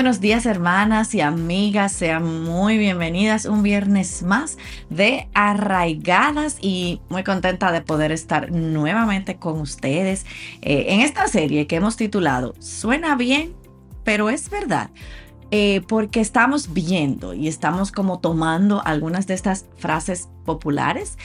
buenos días, hermanas y amigas. Sean muy bienvenidas un viernes más de Arraigadas y muy contenta de poder estar nuevamente con ustedes en esta serie que hemos titulado Suena bien, pero es verdad. Porque estamos viendo y estamos como tomando algunas de estas frases populares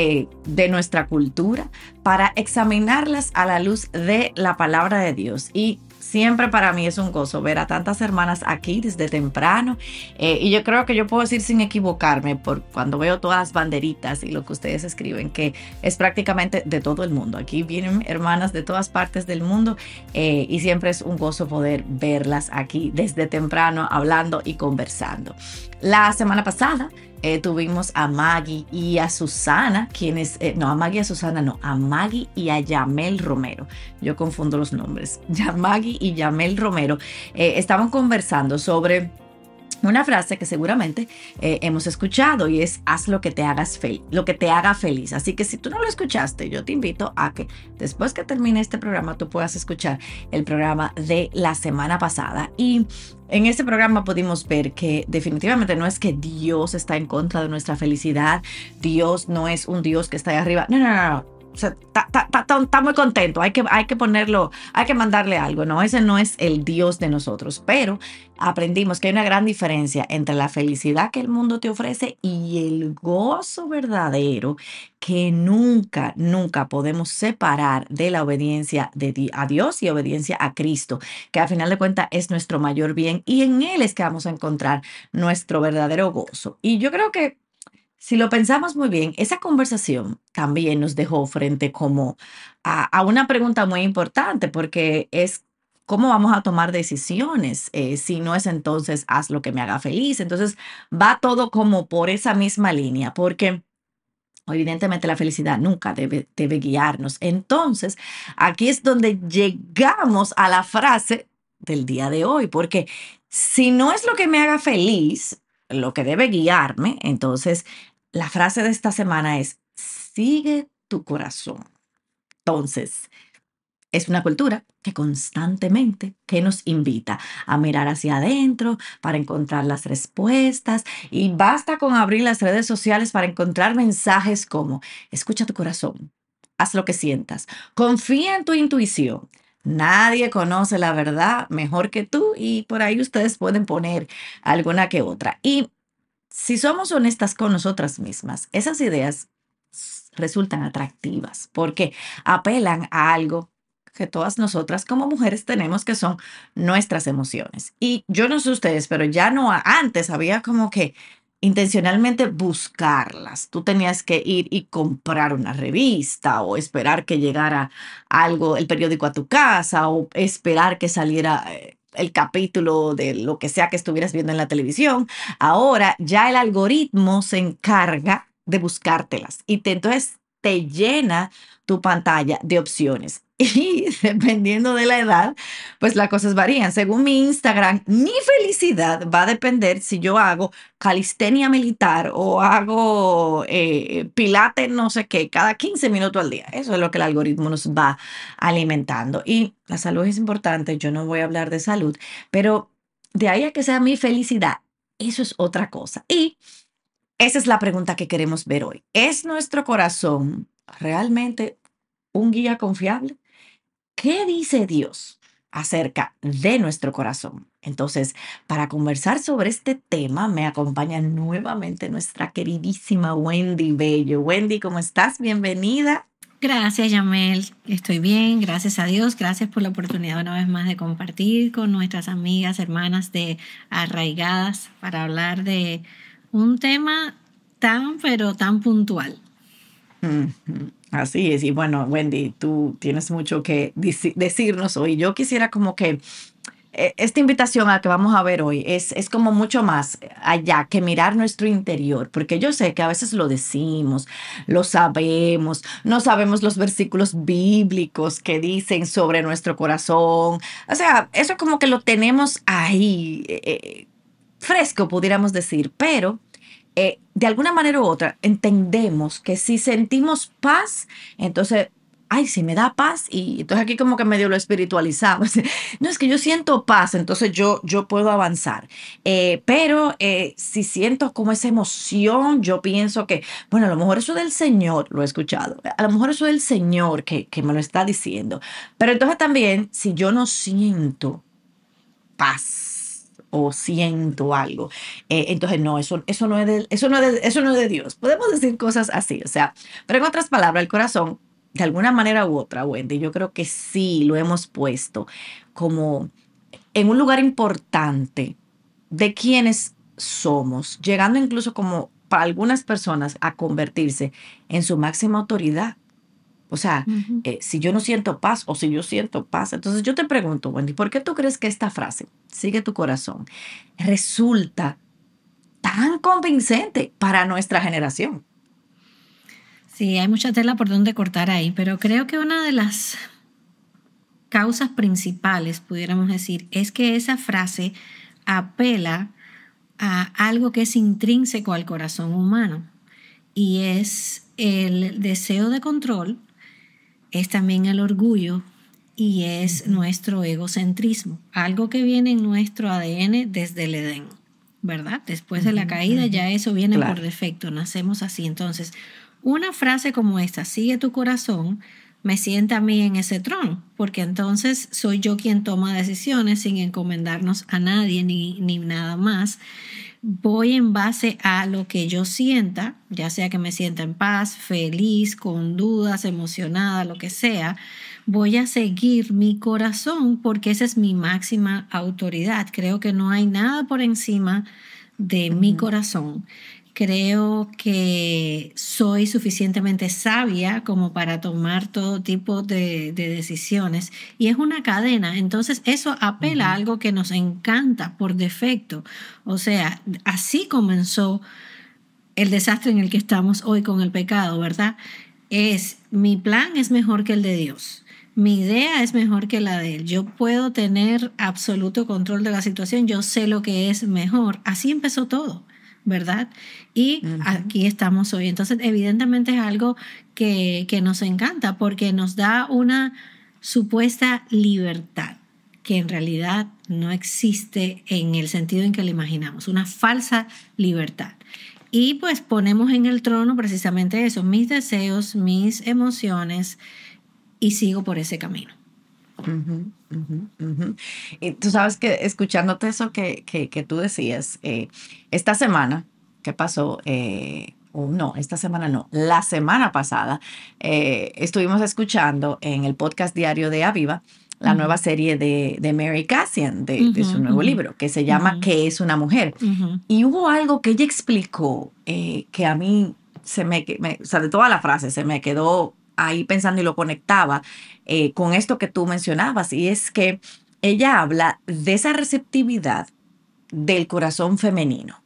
de nuestra cultura para examinarlas a la luz de la palabra de Dios. Y siempre para mí es un gozo ver a tantas hermanas aquí desde temprano. Y yo creo que yo puedo decir sin equivocarme por cuando veo todas las banderitas y lo que ustedes escriben, que es prácticamente de todo el mundo. Aquí vienen hermanas de todas partes del mundo y siempre es un gozo poder verlas aquí desde temprano hablando y conversando. La semana pasada tuvimos a Maggie y a Susana, a Maggie y a Susana, no, a Maggie y a Yamel Romero. Yo confundo los nombres. Maggie y Yamel Romero estaban conversando sobre una frase que seguramente hemos escuchado y es haz lo que te lo que te haga feliz. Así que si tú no lo escuchaste, yo te invito a que después que termine este programa tú puedas escuchar el programa de la semana pasada. Y en este programa pudimos ver que definitivamente no es que Dios está en contra de nuestra felicidad. Dios no es un Dios que está ahí arriba. No. O sea, está muy contento, hay que ponerlo, hay que mandarle algo, ¿no? Ese no es el Dios de nosotros, pero aprendimos que hay una gran diferencia entre la felicidad que el mundo te ofrece y el gozo verdadero que nunca podemos separar de la obediencia a Dios y obediencia a Cristo, que al final de cuentas es nuestro mayor bien y en Él es que vamos a encontrar nuestro verdadero gozo. Y yo creo que si lo pensamos muy bien, esa conversación también nos dejó frente como a una pregunta muy importante, porque es cómo vamos a tomar decisiones. Si no es entonces haz lo que me haga feliz. Entonces va todo como por esa misma línea, porque evidentemente la felicidad nunca debe guiarnos. Entonces aquí es donde llegamos a la frase del día de hoy, porque si no es lo que me haga feliz, lo que debe guiarme, entonces la frase de esta semana es, sigue tu corazón. Entonces, es una cultura que constantemente que nos invita a mirar hacia adentro para encontrar las respuestas y basta con abrir las redes sociales para encontrar mensajes como, escucha tu corazón, haz lo que sientas, confía en tu intuición. Nadie conoce la verdad mejor que tú y por ahí ustedes pueden poner alguna que otra. Y si somos honestas con nosotras mismas, esas ideas resultan atractivas porque apelan a algo que todas nosotras como mujeres tenemos, que son nuestras emociones. Y yo no sé ustedes, pero ya no antes había como que intencionalmente buscarlas. Tú tenías que ir y comprar una revista o esperar que llegara algo, el periódico a tu casa o esperar que saliera el capítulo de lo que sea que estuvieras viendo en la televisión. Ahora ya el algoritmo se encarga de buscártelas y entonces te llena tu pantalla de opciones. Y dependiendo de la edad, pues las cosas varían. Según mi Instagram, mi felicidad va a depender si yo hago calistenia militar o hago pilates no sé qué, cada 15 minutos al día. Eso es lo que el algoritmo nos va alimentando. Y la salud es importante, yo no voy a hablar de salud, pero de ahí a que sea mi felicidad, eso es otra cosa. Y esa es la pregunta que queremos ver hoy. ¿Es nuestro corazón realmente un guía confiable? ¿Qué dice Dios acerca de nuestro corazón? Entonces, para conversar sobre este tema, me acompaña nuevamente nuestra queridísima Wendy Bello. Wendy, ¿cómo estás? Bienvenida. Gracias, Yamel. Estoy bien, gracias a Dios. Gracias por la oportunidad una vez más de compartir con nuestras amigas, hermanas de Arraigadas para hablar de un tema pero tan puntual. Así es. Y bueno, Wendy, tú tienes mucho que decirnos hoy. Yo quisiera como que esta invitación a que vamos a ver hoy es como mucho más allá que mirar nuestro interior, porque yo sé que a veces lo decimos, lo sabemos, no sabemos los versículos bíblicos que dicen sobre nuestro corazón. O sea, eso como que lo tenemos ahí, fresco, pudiéramos decir, pero de alguna manera u otra entendemos que si sentimos paz, entonces ay, sí me da paz, y entonces aquí como que medio lo espiritualizamos. No, es que yo siento paz, entonces yo puedo avanzar. Pero si siento como esa emoción, yo pienso que, bueno, a lo mejor eso del Señor, lo he escuchado, a lo mejor eso del Señor que me lo está diciendo. Pero entonces también, si yo no siento paz o siento algo, entonces no, eso no es eso no es de Dios. Podemos decir cosas así, o sea, pero en otras palabras, el corazón, de alguna manera u otra, Wendy, yo creo que sí lo hemos puesto como en un lugar importante de quienes somos, llegando incluso como para algunas personas a convertirse en su máxima autoridad. O sea, Ujú. si yo no siento paz o si yo siento paz, entonces yo te pregunto, Wendy, ¿por qué tú crees que esta frase, sigue tu corazón, resulta tan convincente para nuestra generación? Sí, hay mucha tela por donde cortar ahí, pero creo que una de las causas principales, pudiéramos decir, es que esa frase apela a algo que es intrínseco al corazón humano y es el deseo de control, es también el orgullo y es Ujú, nuestro egocentrismo, algo que viene en nuestro ADN desde el Edén, ¿verdad? Después de la ujú, caída ujú. ya eso viene por Claro. defecto, nacemos así. Entonces, una frase como esta, sigue tu corazón, me sienta a mí en ese trono, porque entonces soy yo quien toma decisiones sin encomendarnos a nadie ni nada más. Voy en base a lo que yo sienta, ya sea que me sienta en paz, feliz, con dudas, emocionada, lo que sea. Voy a seguir mi corazón porque esa es mi máxima autoridad. Creo que no hay nada por encima de mi Ujú, corazón. Creo que soy suficientemente sabia como para tomar todo tipo de decisiones y es una cadena. Entonces eso apela a ujú, algo que nos encanta por defecto. O sea, así comenzó el desastre en el que estamos hoy con el pecado, ¿verdad? Es mi plan es mejor que el de Dios. Mi idea es mejor que la de él. Yo puedo tener absoluto control de la situación. Yo sé lo que es mejor. Así empezó todo, ¿verdad? Y ujú, aquí estamos hoy. Entonces, evidentemente es algo que nos encanta porque nos da una supuesta libertad que en realidad no existe en el sentido en que la imaginamos, una falsa libertad. Y pues ponemos en el trono precisamente eso, mis deseos, mis emociones, y sigo por ese camino. ujú, ujú, ujú. Y tú sabes que escuchándote eso que tú decías, esta semana que pasó, o no, esta semana no, la semana pasada, estuvimos escuchando en el podcast diario de Aviva la nueva Ujú, serie de Mary Cassian, de ujú, su nuevo ujú, libro, que se ujú, llama ¿Qué es una mujer? ujú, Y hubo algo que ella explicó que a mí o sea, de toda la frase se me quedó ahí pensando y lo conectaba con esto que tú mencionabas, y es que ella habla de esa receptividad del corazón femenino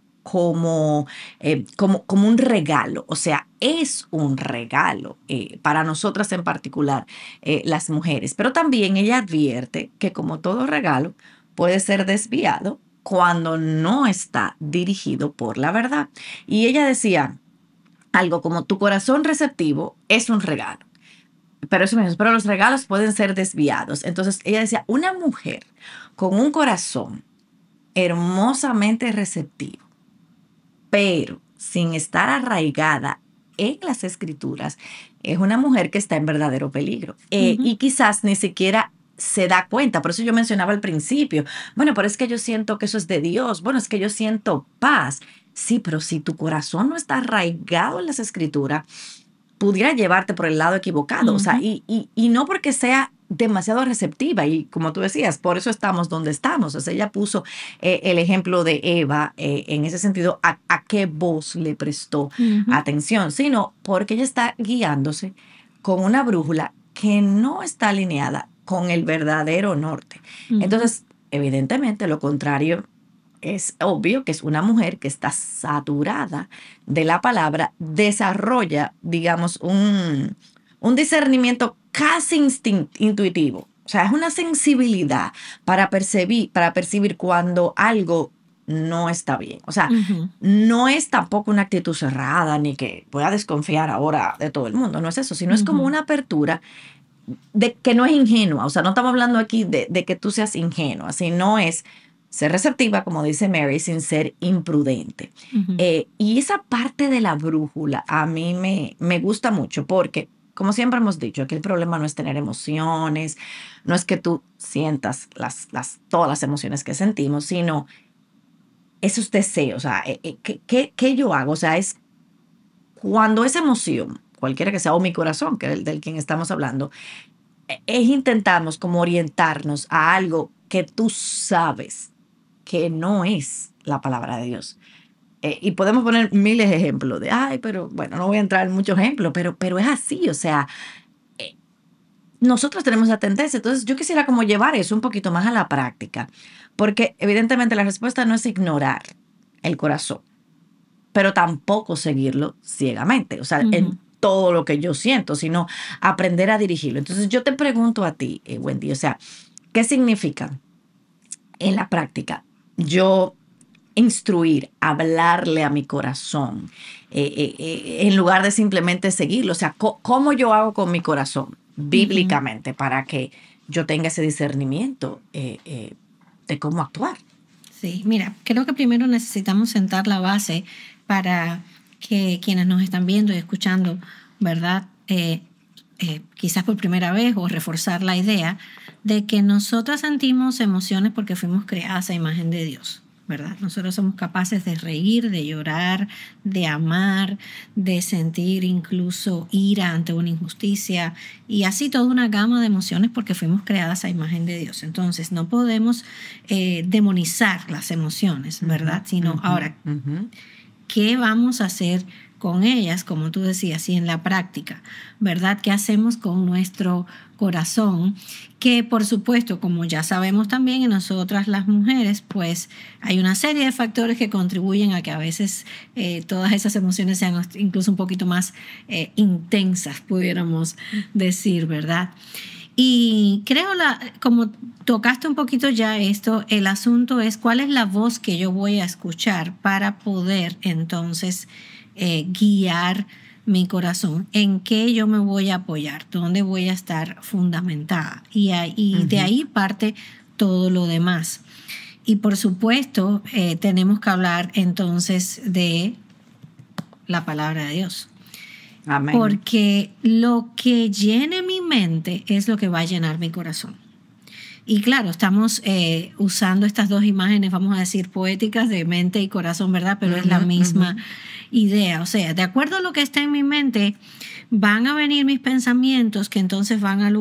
como un regalo, o sea, es un regalo para nosotras en particular, las mujeres, pero también ella advierte que como todo regalo puede ser desviado cuando no está dirigido por la verdad. Y ella decía algo como tu corazón receptivo es un regalo. Pero eso mismo, pero los regalos pueden ser desviados. Entonces ella decía, una mujer con un corazón hermosamente receptivo, pero sin estar arraigada en las escrituras, es una mujer que está en verdadero peligro. ujú, Y quizás ni siquiera se da cuenta. Por eso yo mencionaba al principio, bueno, pero es que yo siento que eso es de Dios. Bueno, es que yo siento paz. Sí, pero si tu corazón no está arraigado en las escrituras, pudiera llevarte por el lado equivocado. O sea, ujú, y no porque sea demasiado receptiva. Y como tú decías, por eso estamos donde estamos. O sea, ella puso el ejemplo de Eva en ese sentido, a qué voz le prestó ujú, atención, sino porque ella está guiándose con una brújula que no está alineada con el verdadero norte. ujú, Entonces, evidentemente, lo contrario es obvio que es una mujer que está saturada de la palabra, desarrolla, digamos, un discernimiento casi intuitivo. O sea, es una sensibilidad para percibir cuando algo no está bien. O sea, ujú, no es tampoco una actitud cerrada ni que pueda desconfiar ahora de todo el mundo, no es eso, sino es como ujú, una apertura de que no es ingenua, o sea, no estamos hablando aquí de que tú seas ingenua, sino es ser receptiva, como dice Mary, sin ser imprudente. Ujú. Y esa parte de la brújula a mí me gusta mucho porque, como siempre hemos dicho, aquí el problema no es tener emociones, no es que tú sientas todas las emociones que sentimos, sino esos deseos, o sea, ¿qué yo hago? O sea, es cuando esa emoción, cualquiera que sea, o mi corazón, que es el del quien estamos hablando, es intentamos como orientarnos a algo que tú sabes que no es la palabra de Dios. Y podemos poner miles de ejemplos de, ay, pero bueno, no voy a entrar en muchos ejemplos, pero es así, o sea, eh, nosotros tenemos la tendencia. Entonces, yo quisiera como llevar eso un poquito más a la práctica, porque evidentemente la respuesta no es ignorar el corazón, pero tampoco seguirlo ciegamente, o sea, Ujú. en todo lo que yo siento, sino aprender a dirigirlo. Entonces, yo te pregunto a ti, Wendy, o sea, ¿qué significa en la práctica yo instruir, hablarle a mi corazón, en lugar de simplemente seguirlo? O sea, ¿cómo yo hago con mi corazón Ujú. bíblicamente para que yo tenga ese discernimiento de cómo actuar? Sí, mira, creo que primero necesitamos sentar la base para que quienes nos están viendo y escuchando, ¿verdad? Quizás por primera vez o reforzar la idea de que nosotros sentimos emociones porque fuimos creadas a imagen de Dios, ¿verdad? Nosotros somos capaces de reír, de llorar, de amar, de sentir incluso ira ante una injusticia y así toda una gama de emociones porque fuimos creadas a imagen de Dios. Entonces no podemos demonizar las emociones, Ujú, ¿verdad? Sino ujú, ahora, ujú. ¿qué vamos a hacer con ellas, como tú decías, y en la práctica, ¿verdad? ¿Qué hacemos con nuestro corazón? Que por supuesto, como ya sabemos también en nosotras las mujeres, pues hay una serie de factores que contribuyen a que a veces todas esas emociones sean incluso un poquito más intensas, pudiéramos decir, ¿verdad? Y creo, como tocaste un poquito ya esto, el asunto es cuál es la voz que yo voy a escuchar para poder entonces guiar mi corazón, en qué yo me voy a apoyar, dónde voy a estar fundamentada. Y de Ujú. ahí parte todo lo demás. Y por supuesto, tenemos que hablar entonces de la palabra de Dios. Amén. Porque lo que llene mi mente es lo que va a llenar mi corazón. Y claro, estamos usando estas dos imágenes, vamos a decir, poéticas de mente y corazón, ¿verdad? Pero es Ujú, la ujú. misma idea. O sea, de acuerdo a lo que está en mi mente, van a venir mis pensamientos que entonces van a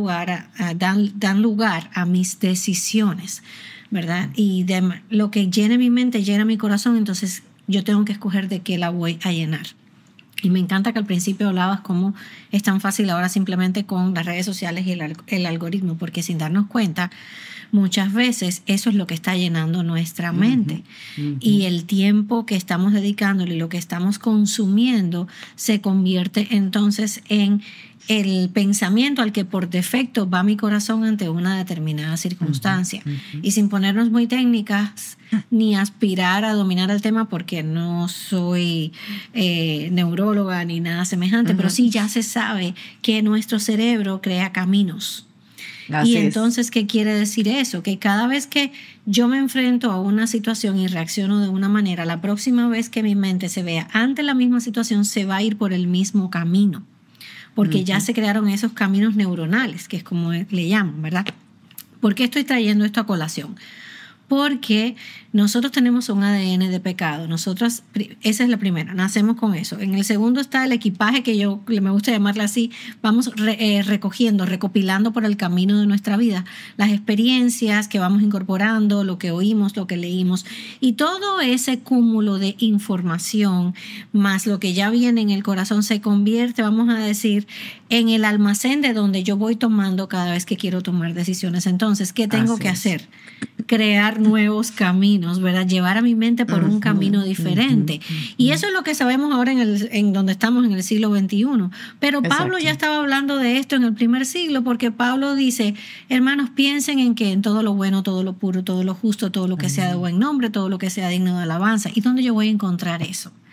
dan lugar a mis decisiones, ¿verdad? Y de lo que llene mi mente, llena mi corazón, entonces yo tengo que escoger de qué la voy a llenar. Y me encanta que al principio hablabas cómo es tan fácil ahora simplemente con las redes sociales y el algoritmo, porque sin darnos cuenta, muchas veces eso es lo que está llenando nuestra Ujú, mente. ujú. Y el tiempo que estamos dedicándole y lo que estamos consumiendo se convierte entonces en el pensamiento al que por defecto va mi corazón ante una determinada Ujú, circunstancia. ujú. Y sin ponernos muy técnicas ni aspirar a dominar el tema porque no soy neuróloga ni nada semejante, pero Ujú. sí ya se sabe que nuestro cerebro crea caminos. Y Así es. entonces, ¿qué quiere decir eso? Que cada vez que yo me enfrento a una situación y reacciono de una manera, la próxima vez que mi mente se vea ante la misma situación, se va a ir por el mismo camino, porque ya Ujú, se crearon esos caminos neuronales, que es como le llaman, ¿verdad? ¿Por qué estoy trayendo esto a colación? Porque nosotros tenemos un ADN de pecado. Nosotras, esa es la primera, nacemos con eso. En el segundo está el equipaje, que yo me gusta llamarle así, vamos recogiendo, recopilando por el camino de nuestra vida las experiencias que vamos incorporando, lo que oímos, lo que leímos, y todo ese cúmulo de información, más lo que ya viene en el corazón, se convierte, vamos a decir, en el almacén de donde yo voy tomando cada vez que quiero tomar decisiones. Entonces, ¿qué tengo así que es. hacer? Crear nuevos caminos, ¿verdad? Llevar a mi mente por un Ujú, camino ujú, diferente. Y ujú. eso es lo que sabemos ahora en donde estamos en el siglo XXI. Pero Pablo Exacto. ya estaba hablando de esto en el primer siglo, porque Pablo dice, hermanos, piensen en que en todo lo bueno, todo lo puro, todo lo justo, todo lo que sea de Ujú. buen nombre, todo lo que sea digno de alabanza. ¿Y dónde yo voy a encontrar eso?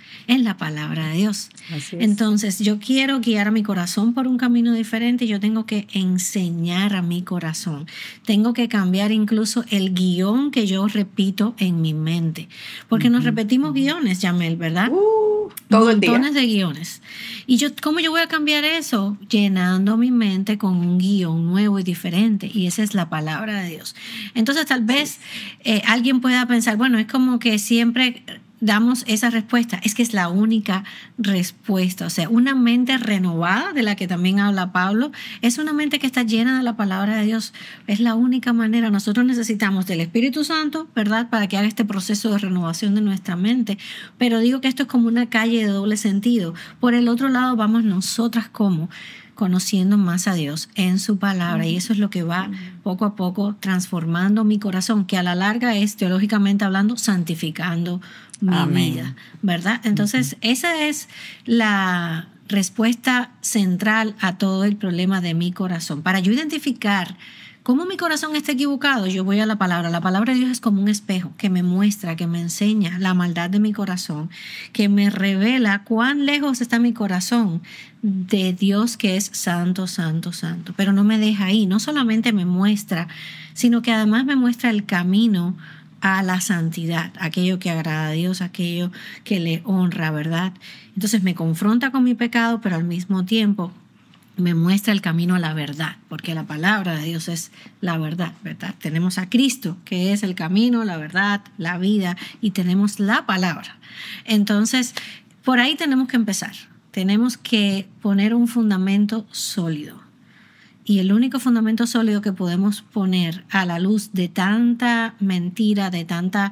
en la palabra de Dios. Así es. Entonces, yo quiero guiar a mi corazón por un camino diferente. Yo tengo que enseñar a mi corazón. Tengo que cambiar incluso el guión que yo repito en mi mente. Porque nos repetimos guiones, Yamel, ¿verdad? Todo el día. Montones de guiones. Y ¿cómo yo voy a cambiar eso? Llenando mi mente con un guión nuevo y diferente. Y esa es la palabra de Dios. Entonces, tal vez alguien pueda pensar, bueno, es como que siempre damos esa respuesta. Es que es la única respuesta. O sea, una mente renovada, de la que también habla Pablo, es una mente que está llena de la palabra de Dios. Es la única manera. Nosotros necesitamos del Espíritu Santo, ¿verdad?, para que haga este proceso de renovación de nuestra mente. Pero digo que esto es como una calle de doble sentido. Por el otro lado, vamos nosotras como conociendo más a Dios en su palabra, y eso es lo que va poco a poco transformando mi corazón, que a la larga es, teológicamente hablando, santificando mi vida, ¿verdad? Entonces, esa es la respuesta central a todo el problema de mi corazón. Para yo identificar cómo mi corazón está equivocado, yo voy a la palabra. La palabra de Dios es como un espejo que me muestra, que me enseña la maldad de mi corazón, que me revela cuán lejos está mi corazón de Dios, que es santo, santo, santo. Pero no me deja ahí, no solamente me muestra, sino que además me muestra el camino a la santidad, aquello que agrada a Dios, aquello que le honra, ¿verdad? Entonces me confronta con mi pecado, pero al mismo tiempo me muestra el camino a la verdad, porque la palabra de Dios es la verdad, ¿verdad? Tenemos a Cristo, que es el camino, la verdad, la vida, y tenemos la palabra. Entonces, por ahí tenemos que empezar. Tenemos que poner un fundamento sólido. Y el único fundamento sólido que podemos poner a la luz de tanta mentira, de tantas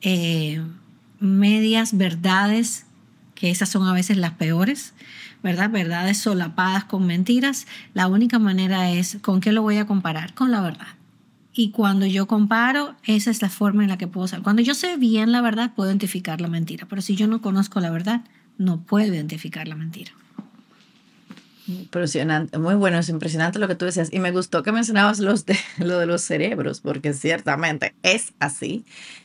medias verdades, que esas son a veces las peores, ¿verdad? Verdades solapadas con mentiras. La única manera es, ¿con qué lo voy a comparar? Con la verdad. Y cuando yo comparo, esa es la forma en la que puedo saber. Cuando yo sé bien la verdad, puedo identificar la mentira. Pero si yo no conozco la verdad, no puedo identificar la mentira. Impresionante, muy bueno, es impresionante lo que tú decías. Y me gustó que mencionabas lo de los cerebros, porque ciertamente es así.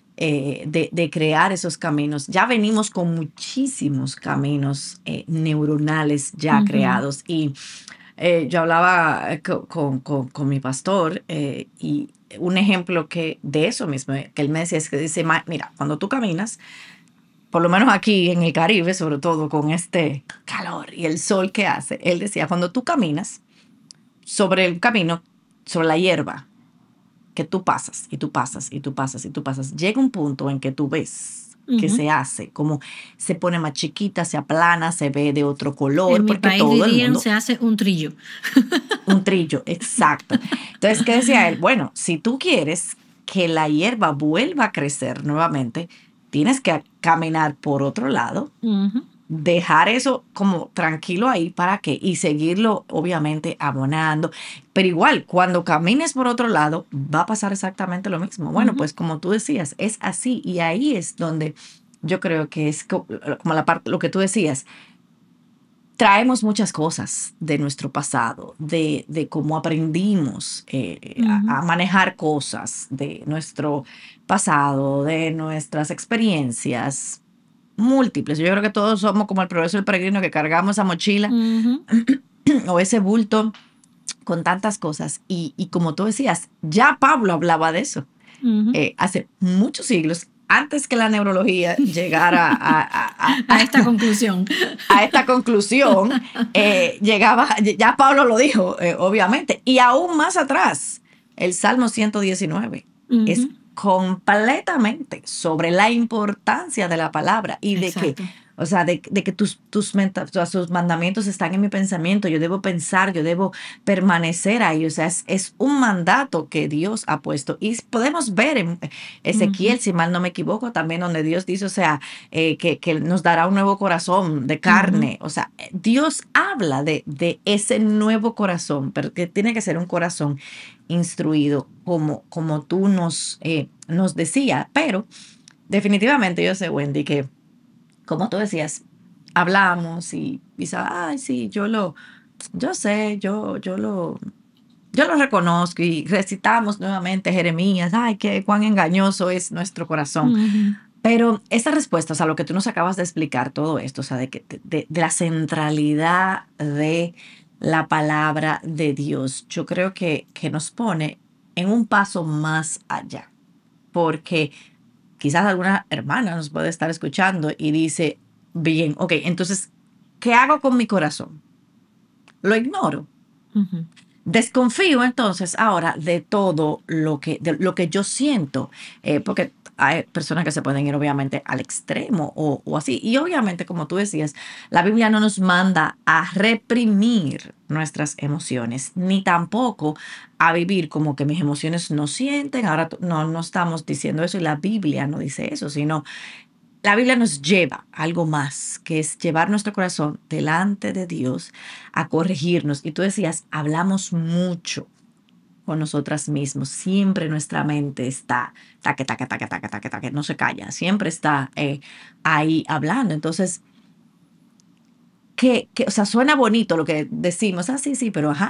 De crear esos caminos. Ya venimos con muchísimos caminos neuronales ya creados. Y yo hablaba con mi pastor y un ejemplo de eso mismo, que él me decía, es que dice, mira, cuando tú caminas, por lo menos aquí en el Caribe, sobre todo con este calor y el sol que hace, él decía, cuando tú caminas sobre el camino, sobre la hierba, que tú pasas y tú pasas y tú pasas y tú pasas, llega un punto en que tú ves que se hace, como se pone más chiquita, se aplana, se ve de otro color. En mi porque país todo dirían, el mundo se hace un trillo. Un trillo, exacto. Entonces, ¿qué decía él? Bueno, si tú quieres que la hierba vuelva a crecer nuevamente, tienes que caminar por otro lado, dejar eso como tranquilo ahí para que, y seguirlo obviamente abonando. Pero igual, cuando camines por otro lado, va a pasar exactamente lo mismo. Bueno, pues como tú decías, es así. Y ahí es donde yo creo que es como la parte, lo que tú decías. Traemos muchas cosas de nuestro pasado, de cómo aprendimos a manejar cosas de nuestro pasado, de nuestras experiencias múltiples. Yo creo que todos somos como el progreso del peregrino, que cargamos esa mochila o ese bulto con tantas cosas. Y como tú decías, ya Pablo hablaba de eso hace muchos siglos, antes que la neurología llegara a esta conclusión. A esta conclusión, llegaba, ya Pablo lo dijo, obviamente, y aún más atrás, el Salmo 119 es completamente sobre la importancia de la palabra y de que, o sea, de que tus mandamientos están en mi pensamiento. Yo debo pensar, yo debo permanecer ahí. O sea, es un mandato que Dios ha puesto. Y podemos ver en Ezequiel, si mal no me equivoco, también donde Dios dice, o sea, que nos dará un nuevo corazón de carne. O sea, Dios habla de ese nuevo corazón, pero que tiene que ser un corazón instruido, como tú nos decías. Pero definitivamente yo sé, Wendy, que como tú decías, hablamos y ay, sí, yo lo reconozco, y recitamos nuevamente Jeremías, ay, cuán engañoso es nuestro corazón. Pero esa respuesta, o sea, lo que tú nos acabas de explicar, todo esto, o sea, de la centralidad de la palabra de Dios, yo creo que nos pone en un paso más allá, porque quizás alguna hermana nos puede estar escuchando y dice, bien, ok, entonces, ¿qué hago con mi corazón? Lo ignoro. Ujú. Desconfío entonces ahora de lo que yo siento, porque hay personas que se pueden ir obviamente al extremo o así. Y obviamente, como tú decías, la Biblia no nos manda a reprimir nuestras emociones, ni tampoco a vivir como que mis emociones no sienten. Ahora no, no estamos diciendo eso y la Biblia no dice eso, sino la Biblia nos lleva a algo más, que es llevar nuestro corazón delante de Dios a corregirnos. Y tú decías, hablamos mucho con nosotras mismos. Siempre nuestra mente está taque, taque, taque, taque, taque, taque, no se calla. Siempre está ahí hablando. Entonces, o sea, suena bonito lo que decimos. Ah, sí, sí, pero ajá,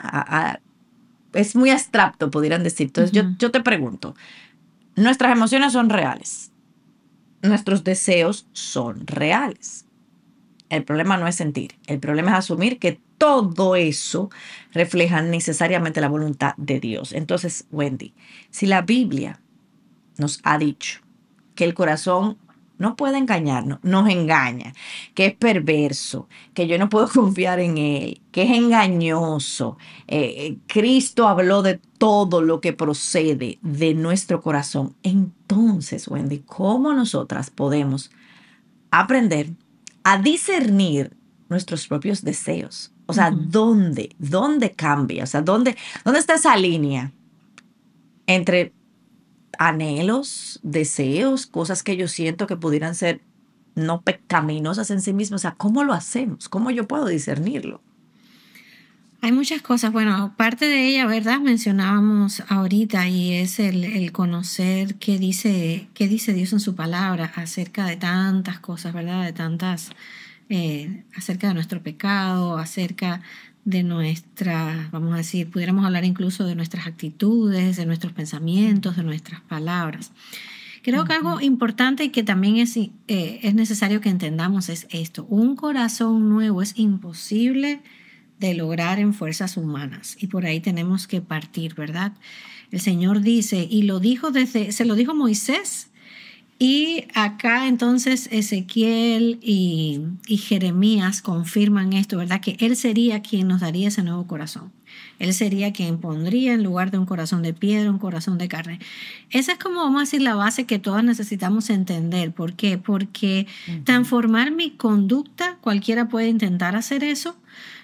es muy abstracto, pudieran decir. Entonces, Ujú. yo te pregunto, ¿nuestras emociones son reales? ¿Nuestros deseos son reales? El problema no es sentir, el problema es asumir que todo eso refleja necesariamente la voluntad de Dios. Entonces, Wendy, si la Biblia nos ha dicho que el corazón no puede engañarnos, nos engaña, que es perverso, que yo no puedo confiar en él, que es engañoso. Cristo habló de todo lo que procede de nuestro corazón. Entonces, Wendy, ¿cómo nosotras podemos aprender a discernir nuestros propios deseos? O sea, Ujú. ¿dónde cambia? O sea, ¿dónde está esa línea entre anhelos, deseos, cosas que yo siento que pudieran ser no pecaminosas en sí mismas? O sea, ¿cómo lo hacemos? ¿Cómo yo puedo discernirlo? Hay muchas cosas. Bueno, parte de ella, ¿verdad? Mencionábamos ahorita y es el conocer qué dice Dios en su palabra acerca de tantas cosas, ¿verdad? De tantas, acerca de nuestro pecado, acerca de nuestra, vamos a decir, pudiéramos hablar incluso de nuestras actitudes, de nuestros pensamientos, de nuestras palabras. Creo que Ujú, algo importante y que también es necesario que entendamos es esto. Un corazón nuevo es imposible de lograr en fuerzas humanas y por ahí tenemos que partir, ¿verdad? El Señor dice, y se lo dijo Moisés, y acá entonces Ezequiel y Jeremías confirman esto, ¿verdad? Que Él sería quien nos daría ese nuevo corazón. Él sería quien pondría en lugar de un corazón de piedra, un corazón de carne. Esa es como, vamos a decir, la base que todas necesitamos entender. ¿Por qué? Porque ujú, transformar mi conducta, cualquiera puede intentar hacer eso,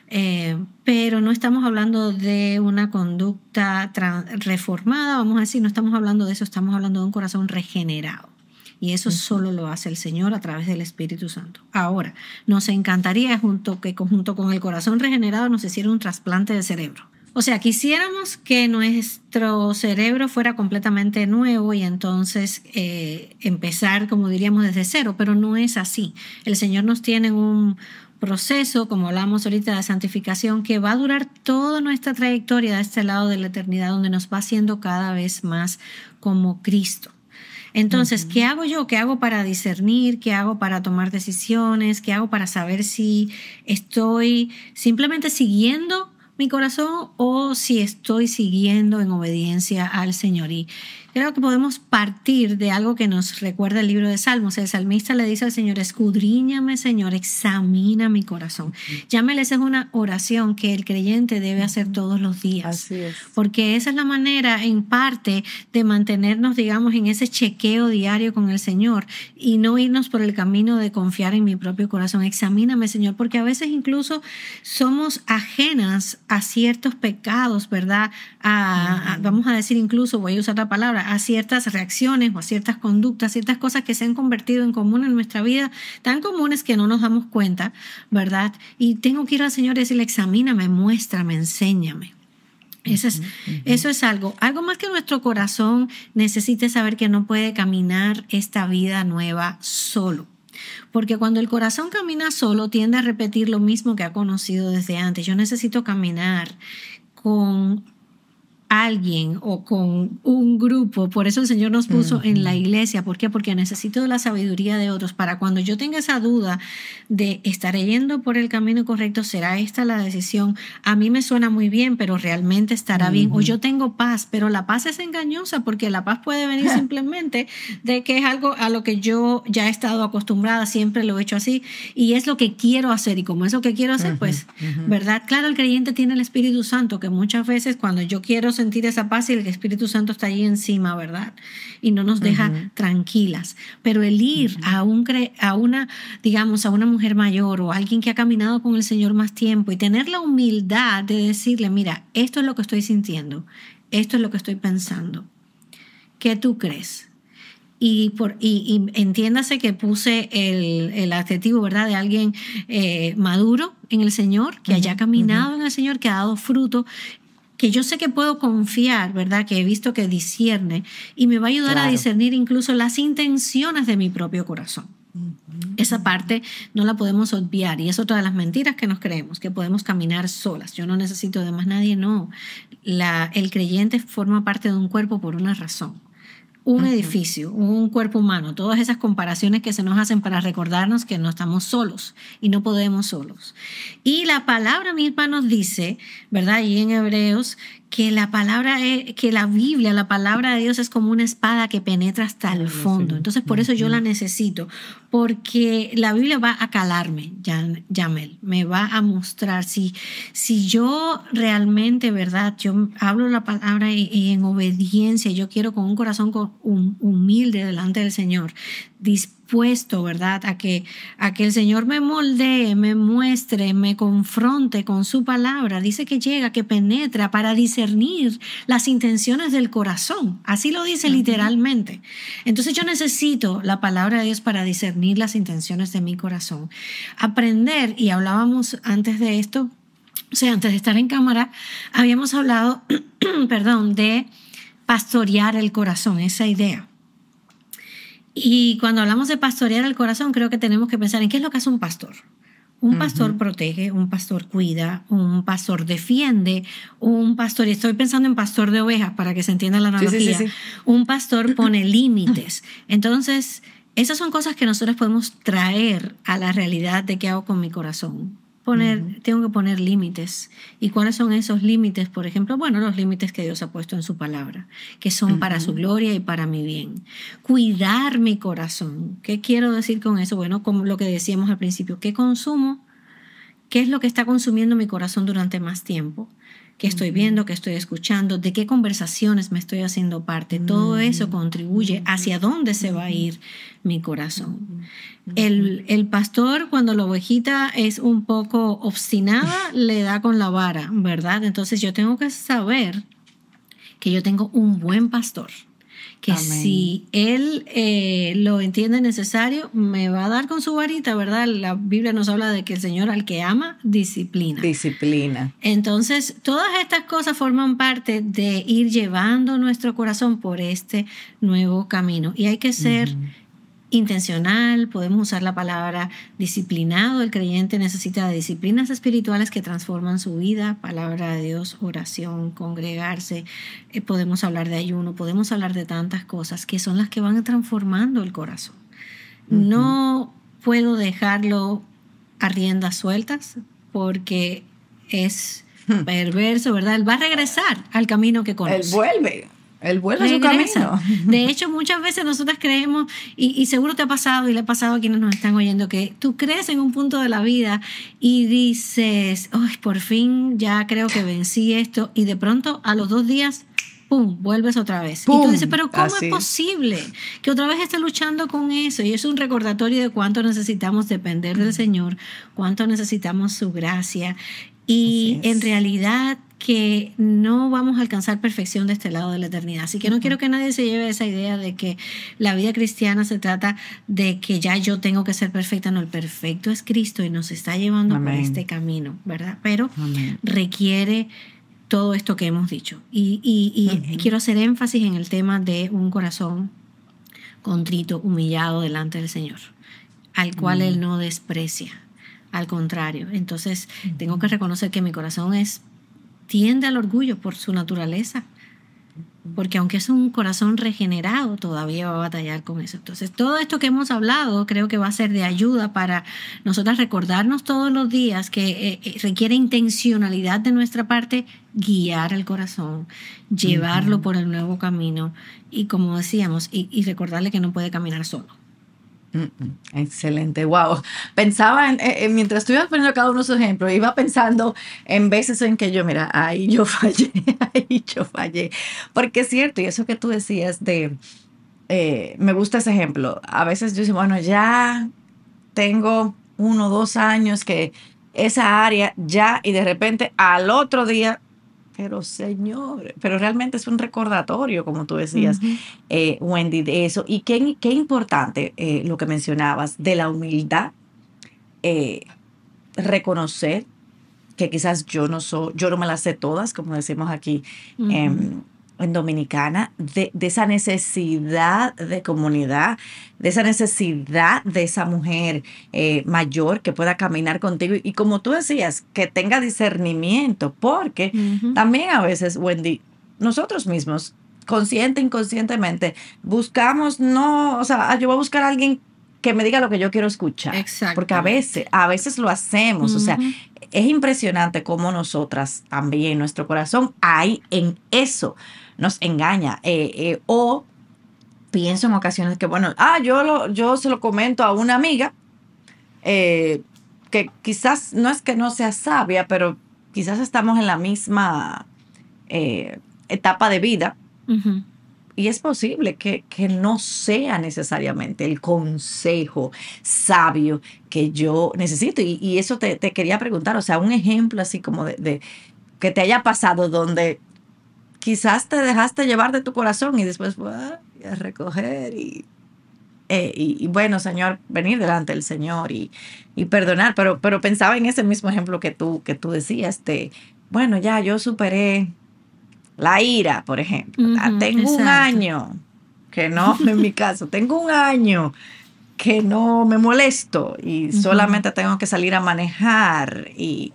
pero no estamos hablando de una conducta reformada, vamos a decir, no estamos hablando de eso, estamos hablando de un corazón regenerado. Y eso ujú. solo lo hace el Señor a través del Espíritu Santo. Ahora, nos encantaría junto con el corazón regenerado nos hiciera un trasplante de cerebro. O sea, quisiéramos que nuestro cerebro fuera completamente nuevo y entonces empezar, como diríamos, desde cero, pero no es así. El Señor nos tiene en un proceso, como hablamos ahorita, de santificación, que va a durar toda nuestra trayectoria de este lado de la eternidad, donde nos va haciendo cada vez más como Cristo. Entonces, ¿qué Ujú. hago yo? ¿Qué hago para discernir? ¿Qué hago para tomar decisiones? ¿Qué hago para saber si estoy simplemente siguiendo mi corazón o si estoy siguiendo en obediencia al Señor? Y creo que podemos partir de algo que nos recuerda el libro de Salmos. El salmista le dice al Señor, escudriñame, Señor, examina mi corazón. Llámele, esa es una oración que el creyente debe hacer Ujú. todos los días, Así es. porque esa es la manera, en parte, de mantenernos, digamos, en ese chequeo diario con el Señor y no irnos por el camino de confiar en mi propio corazón. Examíname, Señor, porque a veces incluso somos ajenas a ciertos pecados, ¿verdad? Ujú. Vamos a decir incluso, voy a usar la palabra, a ciertas reacciones o a ciertas conductas, ciertas cosas que se han convertido en común en nuestra vida, tan comunes que no nos damos cuenta, ¿verdad? Y tengo que ir al Señor y decirle, examíname, muéstrame, enséñame. Ujú, ujú. Eso es algo más que nuestro corazón necesite saber que no puede caminar esta vida nueva solo. Porque cuando el corazón camina solo, tiende a repetir lo mismo que ha conocido desde antes. Yo necesito caminar con alguien o con un grupo. Por eso el Señor nos puso en la iglesia. ¿Por qué? Porque necesito de la sabiduría de otros para cuando yo tenga esa duda de estaré yendo por el camino correcto, ¿será esta la decisión? A mí me suena muy bien, pero realmente estará bien. O yo tengo paz, pero la paz es engañosa porque la paz puede venir simplemente de que es algo a lo que yo ya he estado acostumbrada, siempre lo he hecho así y es lo que quiero hacer, y como es lo que quiero hacer, pues, ¿verdad? Claro, el creyente tiene el Espíritu Santo, que muchas veces cuando yo quiero sentir esa paz y el Espíritu Santo está allí encima, ¿verdad? Y no nos deja tranquilas. Pero el ir a una, digamos, a una mujer mayor o alguien que ha caminado con el Señor más tiempo y tener la humildad de decirle, mira, esto es lo que estoy sintiendo, esto es lo que estoy pensando, ¿qué tú crees? Y entiéndase que puse el adjetivo, ¿verdad?, de alguien maduro en el Señor, que haya caminado en el Señor, que ha dado fruto, que yo sé que puedo confiar, ¿verdad?, que he visto que discierne y me va a ayudar a discernir incluso las intenciones de mi propio corazón. Esa parte no la podemos obviar y es otra de las mentiras que nos creemos, que podemos caminar solas. Yo no necesito de más nadie, no. El creyente forma parte de un cuerpo por una razón. Un edificio, un cuerpo humano, todas esas comparaciones que se nos hacen para recordarnos que no estamos solos y no podemos solos. Y la palabra misma nos dice, ¿verdad? Y en Hebreos, que la Biblia, la palabra de Dios es como una espada que penetra hasta el fondo. Entonces, por eso yo la necesito, porque la Biblia va a calarme, Yamel, me va a mostrar si yo realmente, ¿verdad? Yo hablo la palabra y en obediencia, yo quiero con un corazón humilde delante del Señor, dispuesto, ¿verdad?, a que el Señor me moldee, me muestre, me confronte con su palabra. Dice que llega, que penetra para discernir las intenciones del corazón. Así lo dice literalmente. Entonces yo necesito la palabra de Dios para discernir las intenciones de mi corazón. Aprender, y hablábamos antes de esto, o sea, antes de estar en cámara, habíamos hablado, perdón, de pastorear el corazón, esa idea. Y cuando hablamos de pastorear el corazón, creo que tenemos que pensar en qué es lo que hace un pastor. Un pastor protege, un pastor cuida, un pastor defiende, un pastor, y estoy pensando en pastor de ovejas para que se entienda la analogía, sí. Un pastor pone límites. Entonces, esas son cosas que nosotros podemos traer a la realidad de qué hago con mi corazón. Tengo que poner límites. ¿Y cuáles son esos límites? Por ejemplo, bueno, los límites que Dios ha puesto en su palabra, que son para su gloria y para mi bien. Cuidar mi corazón. ¿Qué quiero decir con eso? Bueno, como lo que decíamos al principio, ¿qué consumo? ¿Qué es lo que está consumiendo mi corazón durante más tiempo? ¿Qué estoy viendo? ¿Qué estoy escuchando? ¿De qué conversaciones me estoy haciendo parte? Todo eso contribuye hacia dónde se va a ir mi corazón. El pastor, cuando la ovejita es un poco obstinada, le da con la vara, ¿verdad? Entonces yo tengo que saber que yo tengo un buen pastor, que Amén. Si él lo entiende necesario, me va a dar con su varita, ¿verdad? La Biblia nos habla de que el Señor al que ama, disciplina. Disciplina. Entonces, todas estas cosas forman parte de ir llevando nuestro corazón por este nuevo camino. Y hay que ser intencional, podemos usar la palabra disciplinado. El creyente necesita de disciplinas espirituales que transforman su vida, palabra de Dios, oración, congregarse, podemos hablar de ayuno, podemos hablar de tantas cosas que son las que van transformando el corazón. No puedo dejarlo a riendas sueltas porque es perverso, ¿verdad? Él va a regresar al camino que conoce. Él vuelve a su camino. De hecho, muchas veces nosotras creemos, y seguro te ha pasado y le ha pasado a quienes nos están oyendo, que tú crees en un punto de la vida y dices, ¡ay, por fin ya creo que vencí esto! Y de pronto, a los 2 días, ¡pum!, vuelves otra vez. ¡Pum! Y tú dices, pero ¿cómo es posible que otra vez esté luchando con eso? Y es un recordatorio de cuánto necesitamos depender del Señor, cuánto necesitamos su gracia. Y en realidad que no vamos a alcanzar perfección de este lado de la eternidad. Así que no quiero que nadie se lleve esa idea de que la vida cristiana se trata de que ya yo tengo que ser perfecta. No, el perfecto es Cristo y nos está llevando por este camino, ¿verdad? Pero requiere todo esto que hemos dicho. Y quiero hacer énfasis en el tema de un corazón contrito, humillado delante del Señor, al cual Él no desprecia. Al contrario. Entonces, tengo que reconocer que mi corazón tiende al orgullo por su naturaleza. porque aunque es un corazón regenerado, todavía va a batallar con eso. Entonces, todo esto que hemos hablado creo que va a ser de ayuda para nosotras recordarnos todos los días que requiere intencionalidad de nuestra parte, guiar al corazón, llevarlo por el nuevo camino y, como decíamos, y recordarle que no puede caminar solo. Excelente, wow. Pensaba mientras estuvieras poniendo cada uno de esos ejemplos, iba pensando en veces en que yo, mira, ahí yo fallé, ahí yo fallé. Porque es cierto, y eso que tú decías me gusta ese ejemplo. A veces yo digo, bueno, ya tengo 1 o 2 años que esa área ya, y de repente al otro día, pero señor, pero realmente es un recordatorio, como tú decías, Ujú. Wendy, de eso. Y qué importante lo que mencionabas de la humildad, eh, reconocer que quizás yo no me las sé todas, como decimos aquí Ujú. en Dominicana, de esa necesidad de comunidad, de esa necesidad de esa mujer mayor que pueda caminar contigo y como tú decías, que tenga discernimiento, porque Ujú. también a veces, Wendy, nosotros mismos, consciente, inconscientemente, buscamos, no, o sea, yo voy a buscar a alguien que me diga lo que yo quiero escuchar, porque Exactamente. a veces lo hacemos, o sea, Ujú. es impresionante cómo nosotras también, nuestro corazón, ahí en eso nos engaña. O pienso en ocasiones que, bueno, yo se lo comento a una amiga eh, que quizás no es que no sea sabia, pero quizás estamos en la misma etapa de vida. Ujú. Y es posible que no sea necesariamente el consejo sabio que yo necesito. Y eso te quería preguntar, o sea, un ejemplo así como de que te haya pasado donde quizás te dejaste llevar de tu corazón y después voy a recoger y bueno, Señor, venir delante del Señor y perdonar. Pero pensaba en ese mismo ejemplo que tú decías, bueno, ya yo superé la ira, por ejemplo. Ujú. Tengo un Exacto. año que no, en mi caso, tengo un año que no me molesto y Ujú. solamente tengo que salir a manejar y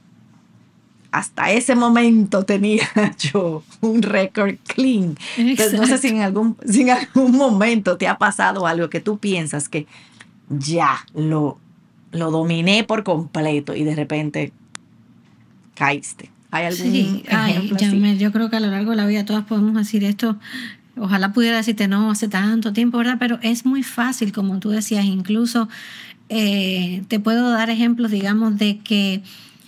hasta ese momento tenía yo un récord clean. Entonces, no sé Exacto. si en algún momento te ha pasado algo que tú piensas que ya lo dominé por completo y de repente caíste. ¿Hay Sí, algún ay, ejemplo así? yo creo que a lo largo de la vida todas podemos decir esto. Ojalá pudiera decirte no hace tanto tiempo, ¿verdad? Pero es muy fácil, como tú decías, incluso te puedo dar ejemplos, digamos, de que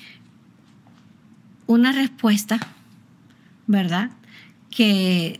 una respuesta, ¿verdad? Que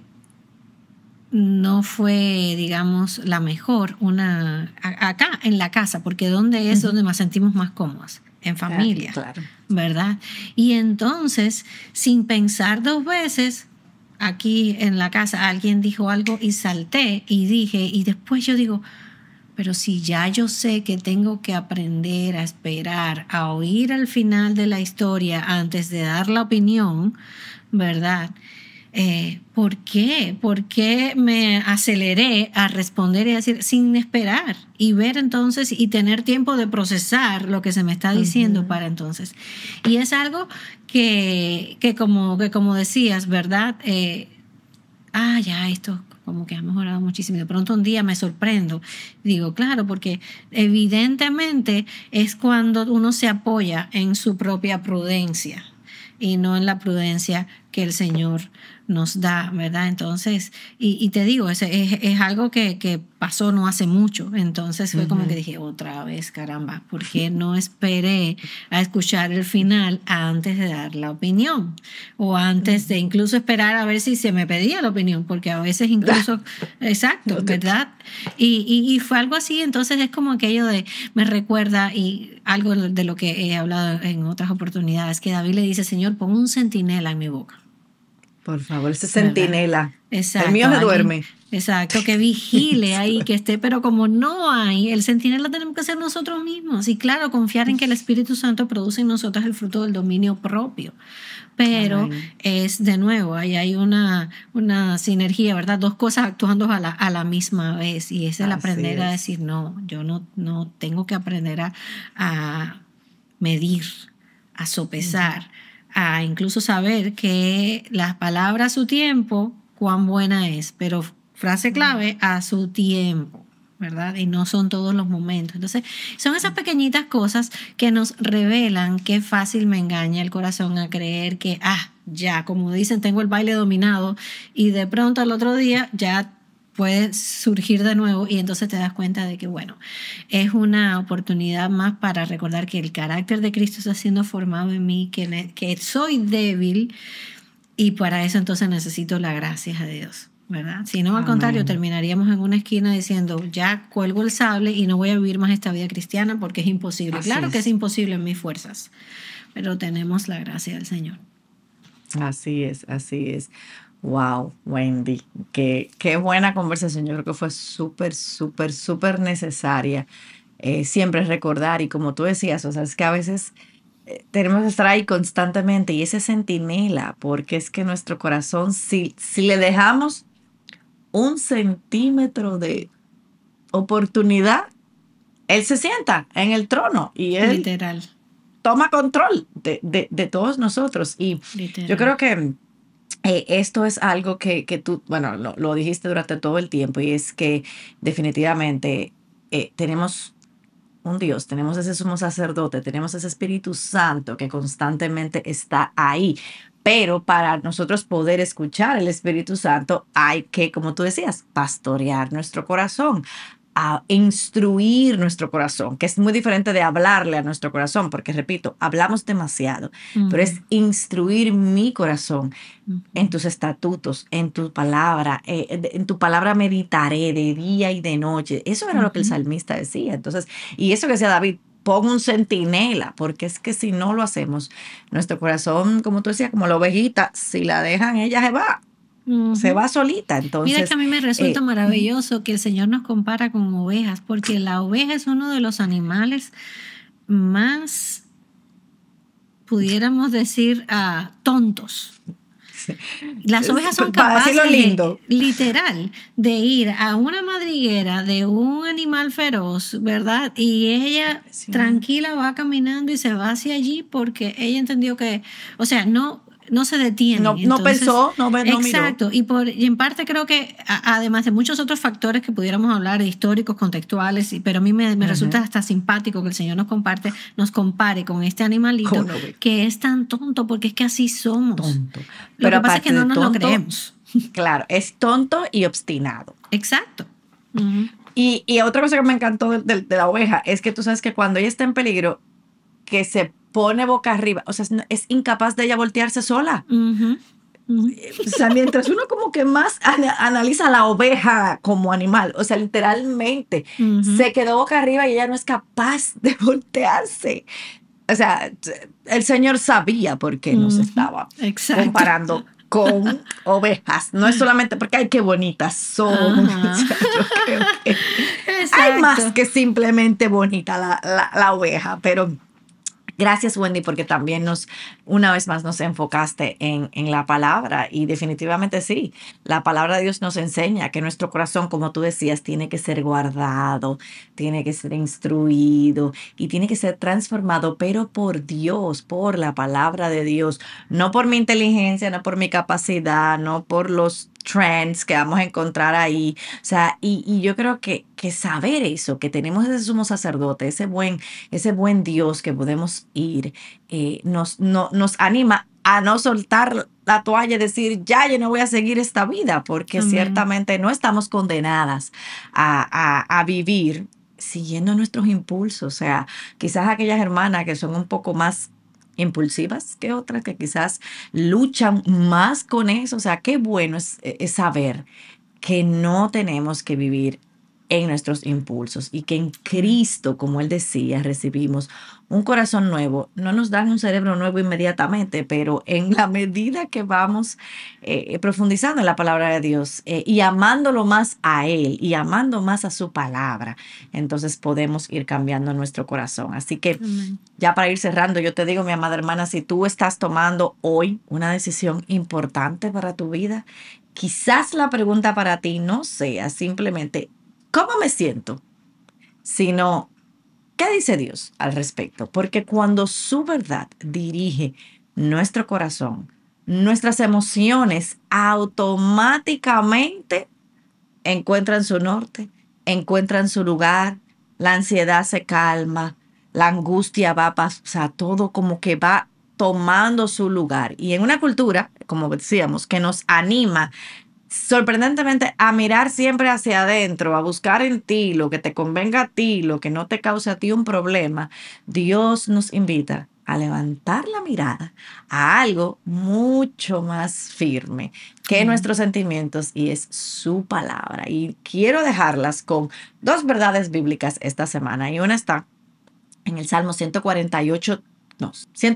no fue, digamos, la mejor, acá en la casa, porque donde es Ujú. donde nos sentimos más cómodas, en familia, Claro. ¿verdad? Y entonces, sin pensar dos veces, aquí en la casa alguien dijo algo y salté y dije, y después yo digo, pero si ya yo sé que tengo que aprender a esperar, a oír al final de la historia antes de dar la opinión, ¿verdad? ¿Por qué? ¿Por qué me aceleré a responder y decir sin esperar y ver entonces y tener tiempo de procesar lo que se me está diciendo Ujú. para entonces? Y es algo que como decías, ¿verdad? Ya esto como que ha mejorado muchísimo. De pronto un día me sorprendo. Digo, claro, porque evidentemente es cuando uno se apoya en su propia prudencia y no en la prudencia que el Señor nos da, ¿verdad? Entonces, y te digo, es algo que pasó no hace mucho. Entonces fue como que Ujú. dije, otra vez, caramba, ¿por qué no esperé a escuchar el final antes de dar la opinión? O antes de Ujú. incluso esperar a ver si se me pedía la opinión, porque a veces incluso, exacto, No te- ¿verdad? Y fue algo así, entonces es como aquello me recuerda y algo de lo que he hablado en otras oportunidades, que David le dice, Señor, pon un centinela en mi boca. Por favor, ese ¿Verdad? centinela. El Exacto, mío se alguien, duerme. exacto, que vigile ahí, que esté, pero como no hay, el centinela tenemos que ser nosotros mismos. Y claro, confiar en que el Espíritu Santo produce en nosotros el fruto del dominio propio. Pero Amén. es de nuevo, ahí hay una sinergia, ¿verdad? Dos cosas actuando a la misma vez. Y es el Así aprender a es. decir, no, yo no tengo que aprender a medir, a Ujú. sopesar, a incluso saber que las palabras a su tiempo, cuán buena es, pero frase clave, a su tiempo, ¿verdad? Y no son todos los momentos. Entonces, son esas pequeñitas cosas que nos revelan qué fácil me engaña el corazón a creer que, ya, como dicen, tengo el baile dominado y de pronto al otro día ya puede surgir de nuevo y entonces te das cuenta de que, bueno, es una oportunidad más para recordar que el carácter de Cristo está siendo formado en mí, que soy débil y para eso entonces necesito la gracia de Dios, ¿verdad? Si no, al contrario, terminaríamos en una esquina diciendo, ya cuelgo el sable y no voy a vivir más esta vida cristiana porque es imposible. Claro que es imposible en mis fuerzas, pero tenemos la gracia del Señor. Así es, así es. Wow, Wendy, qué buena conversación. Yo creo que fue súper, súper, súper necesaria. Siempre recordar, y como tú decías, o sea, es que a veces tenemos que estar ahí constantemente y ese centinela, porque es que nuestro corazón, si le dejamos 1 centímetro de oportunidad, él se sienta en el trono y él literal toma control de todos nosotros. Y literal. Yo creo que esto es algo que tú, bueno, lo dijiste durante todo el tiempo, y es que definitivamente tenemos un Dios, tenemos ese sumo sacerdote, tenemos ese Espíritu Santo que constantemente está ahí. Pero para nosotros poder escuchar el Espíritu Santo hay que, como tú decías, pastorear nuestro corazón, a instruir nuestro corazón, que es muy diferente de hablarle a nuestro corazón, porque repito, hablamos demasiado, pero es instruir mi corazón en tus estatutos, en tu palabra, en tu palabra meditaré de día y de noche. Eso era lo que el salmista decía. Entonces, y eso que decía David, pon un centinela, porque es que si no lo hacemos, nuestro corazón, como tú decías, como la ovejita, si la dejan, ella se va. Se va solita. Entonces, mira que a mí me resulta maravilloso que el Señor nos compara con ovejas, porque la oveja es uno de los animales más, pudiéramos decir, tontos. Las ovejas son capaces, literal, de ir a una madriguera de un animal feroz, ¿verdad? Y ella tranquila va caminando y se va hacia allí porque ella entendió que, o sea, no se detiene. No pensó, no miró. Exacto. Y en parte creo que, además de muchos otros factores que pudiéramos hablar, históricos, contextuales, pero a mí me resulta hasta simpático que el Señor nos compare con este animalito que es tan tonto, porque es que así somos. Tonto. Lo que pasa es que no nos lo creemos. Claro, es tonto y obstinado. Exacto. Y otra cosa que me encantó de la oveja es que tú sabes que cuando ella está en peligro, que se pone boca arriba, o sea, es incapaz de ella voltearse sola. O sea, mientras uno como que más analiza a la oveja como animal, o sea, literalmente se quedó boca arriba y ella no es capaz de voltearse. O sea, el Señor sabía por qué nos estaba comparando con ovejas. No es solamente porque, ay, qué bonitas son. O sea, yo creo que hay más que simplemente bonita la oveja, pero gracias, Wendy, porque también una vez más nos enfocaste en la palabra, y definitivamente sí, la palabra de Dios nos enseña que nuestro corazón, como tú decías, tiene que ser guardado, tiene que ser instruido y tiene que ser transformado, pero por Dios, por la palabra de Dios, no por mi inteligencia, no por mi capacidad, no por los trends que vamos a encontrar ahí. O sea, y yo creo que saber eso, que tenemos ese sumo sacerdote, ese buen Dios que podemos ir, nos anima a no soltar la toalla y decir, ya, yo no voy a seguir esta vida, porque ciertamente no estamos condenadas a vivir siguiendo nuestros impulsos. O sea, quizás aquellas hermanas que son un poco más impulsivas que otras, que quizás luchan más con eso. O sea, qué bueno es saber que no tenemos que vivir en nuestros impulsos, y que en Cristo, como él decía, recibimos un corazón nuevo. No nos dan un cerebro nuevo inmediatamente, pero en la medida que vamos profundizando en la palabra de Dios y amándolo más a él y amando más a su palabra, entonces podemos ir cambiando nuestro corazón. Así que ya para ir cerrando, yo te digo, mi amada hermana, si tú estás tomando hoy una decisión importante para tu vida, quizás la pregunta para ti no sea simplemente ¿cómo me siento?, sino ¿qué dice Dios al respecto? Porque cuando su verdad dirige nuestro corazón, nuestras emociones automáticamente encuentran su norte, encuentran su lugar, la ansiedad se calma, la angustia va, o sea, todo como que va tomando su lugar. Y en una cultura, como decíamos, que nos anima sorprendentemente a mirar siempre hacia adentro, a buscar en ti lo que te convenga a ti, lo que no te cause a ti un problema, Dios nos invita a levantar la mirada a algo mucho más firme que nuestros sentimientos y es su palabra. Y quiero dejarlas con dos verdades bíblicas esta semana y una está en el Salmo 148, no,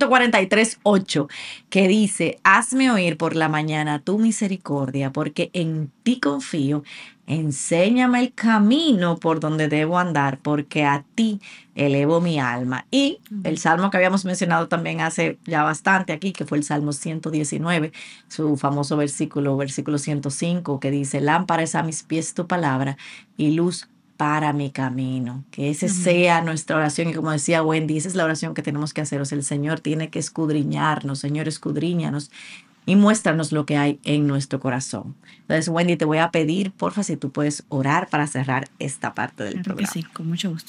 143:8, que dice, hazme oír por la mañana tu misericordia, porque en ti confío, enséñame el camino por donde debo andar, porque a ti elevo mi alma. Y el salmo que habíamos mencionado también hace ya bastante aquí, que fue el Salmo 119, su famoso versículo 105, que dice, lámpara es a mis pies tu palabra y luz para mi camino. Que ese sea nuestra oración. Y como decía Wendy, esa es la oración que tenemos que hacer. O sea, el Señor tiene que escudriñarnos. Señor, escudriñanos y muéstranos lo que hay en nuestro corazón. Entonces, Wendy, te voy a pedir, porfa, si tú puedes orar para cerrar esta parte del programa. Que sí, con mucho gusto.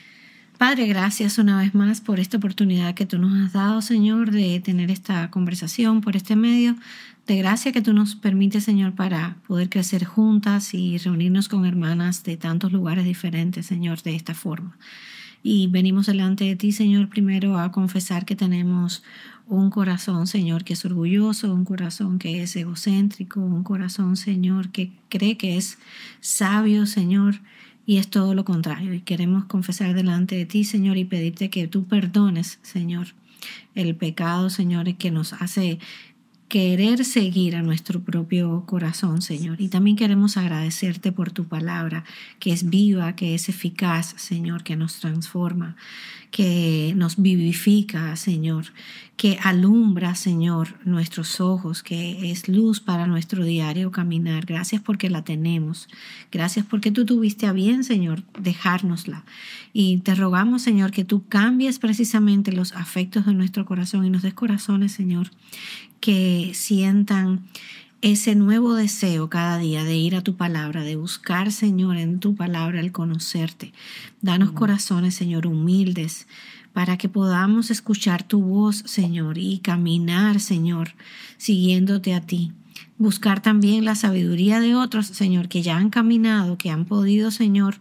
Padre, gracias una vez más por esta oportunidad que tú nos has dado, Señor, de tener esta conversación por este medio de gracia que tú nos permites, Señor, para poder crecer juntas y reunirnos con hermanas de tantos lugares diferentes, Señor, de esta forma. Y venimos delante de ti, Señor, primero a confesar que tenemos un corazón, Señor, que es orgulloso, un corazón que es egocéntrico, un corazón, Señor, que cree que es sabio, Señor, y es todo lo contrario. Y queremos confesar delante de ti, Señor, y pedirte que tú perdones, Señor, el pecado, Señor, que nos hace querer seguir a nuestro propio corazón, Señor. Y también queremos agradecerte por tu palabra, que es viva, que es eficaz, Señor, que nos transforma, que nos vivifica, Señor, que alumbra, Señor, nuestros ojos, que es luz para nuestro diario caminar. Gracias porque la tenemos. Gracias porque tú tuviste a bien, Señor, dejárnosla. Y te rogamos, Señor, que tú cambies precisamente los afectos de nuestro corazón y nos des corazones, Señor, que sientan ese nuevo deseo cada día de ir a tu palabra, de buscar, Señor, en tu palabra el conocerte. Danos corazones, Señor, humildes, para que podamos escuchar tu voz, Señor, y caminar, Señor, siguiéndote a ti. Buscar también la sabiduría de otros, Señor, que ya han caminado, que han podido, Señor,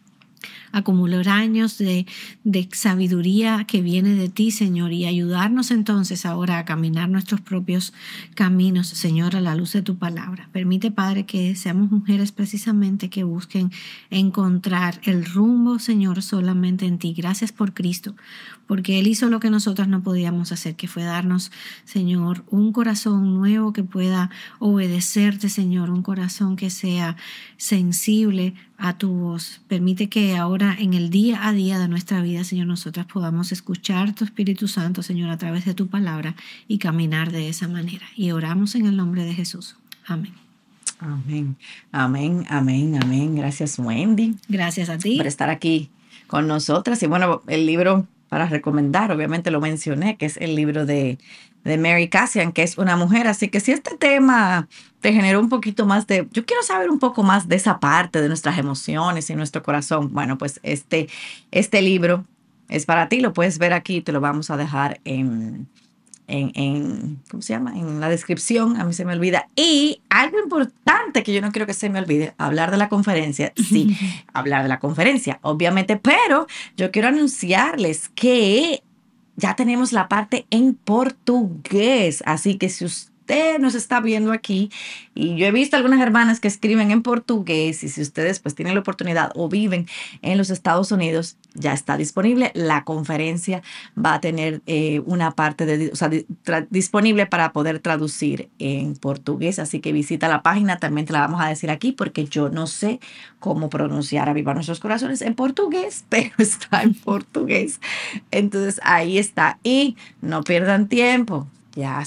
acumular años de sabiduría que viene de ti, Señor, y ayudarnos entonces ahora a caminar nuestros propios caminos, Señor, a la luz de tu palabra. Permite, Padre, que seamos mujeres precisamente que busquen encontrar el rumbo, Señor, solamente en ti. Gracias por Cristo, porque Él hizo lo que nosotros no podíamos hacer, que fue darnos, Señor, un corazón nuevo que pueda obedecerte, Señor, un corazón que sea sensible a tu voz. Permite que ahora en el día a día de nuestra vida, Señor, nosotras podamos escuchar tu Espíritu Santo, Señor, a través de tu palabra y caminar de esa manera. Y oramos en el nombre de Jesús. Amén. Amén, amén, amén, amén. Gracias, Wendy. Gracias a ti por estar aquí con nosotras. Y bueno, el libro para recomendar, obviamente lo mencioné, que es el libro de Mary Kassian, que es una mujer. Así que si este tema te generó un poquito más yo quiero saber un poco más de esa parte de nuestras emociones y nuestro corazón, bueno, pues este libro es para ti, lo puedes ver aquí, te lo vamos a dejar en ¿cómo se llama? En la descripción, a mí se me olvida. Y algo importante que yo no quiero que se me olvide, hablar de la conferencia. Sí, hablar de la conferencia, obviamente, pero yo quiero anunciarles que ya tenemos la parte en portugués. Así que si usted nos está viendo aquí, y yo he visto algunas hermanas que escriben en portugués, y si ustedes pues tienen la oportunidad o viven en los Estados Unidos, ya está disponible. La conferencia va a tener una parte disponible para poder traducir en portugués. Así que visita la página, también te la vamos a decir aquí, porque yo no sé cómo pronunciar Aviva Nuestros Corazones en portugués, pero está en portugués. Entonces ahí está. Y no pierdan tiempo. Ya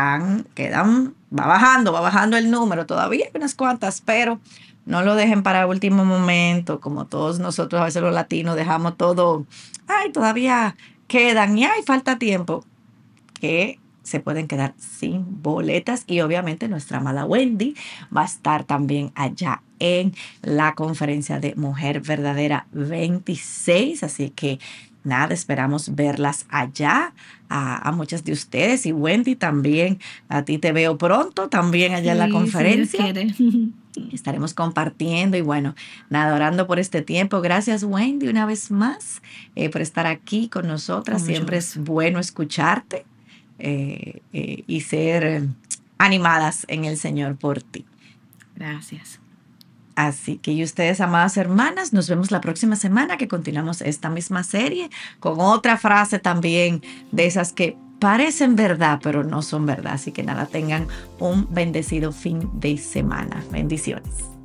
va bajando el número, todavía hay unas cuantas, pero no lo dejen para último momento, como todos nosotros a veces los latinos dejamos todo, todavía quedan y falta tiempo. Que se pueden quedar sin boletas. Y obviamente nuestra amada Wendy va a estar también allá en la conferencia de Mujer Verdadera 26. Así que nada, esperamos verlas allá, a muchas de ustedes. Y Wendy, también a ti te veo pronto, también allá en la conferencia. Si Dios quiere. Estaremos compartiendo y bueno, nada, orando por este tiempo. Gracias, Wendy, una vez más por estar aquí con nosotras. Siempre es bueno escucharte y ser animadas en el Señor por ti. Gracias. Así que y ustedes, amadas hermanas, nos vemos la próxima semana, que continuamos esta misma serie con otra frase también de esas que parecen verdad, pero no son verdad. Así que nada, tengan un bendecido fin de semana. Bendiciones.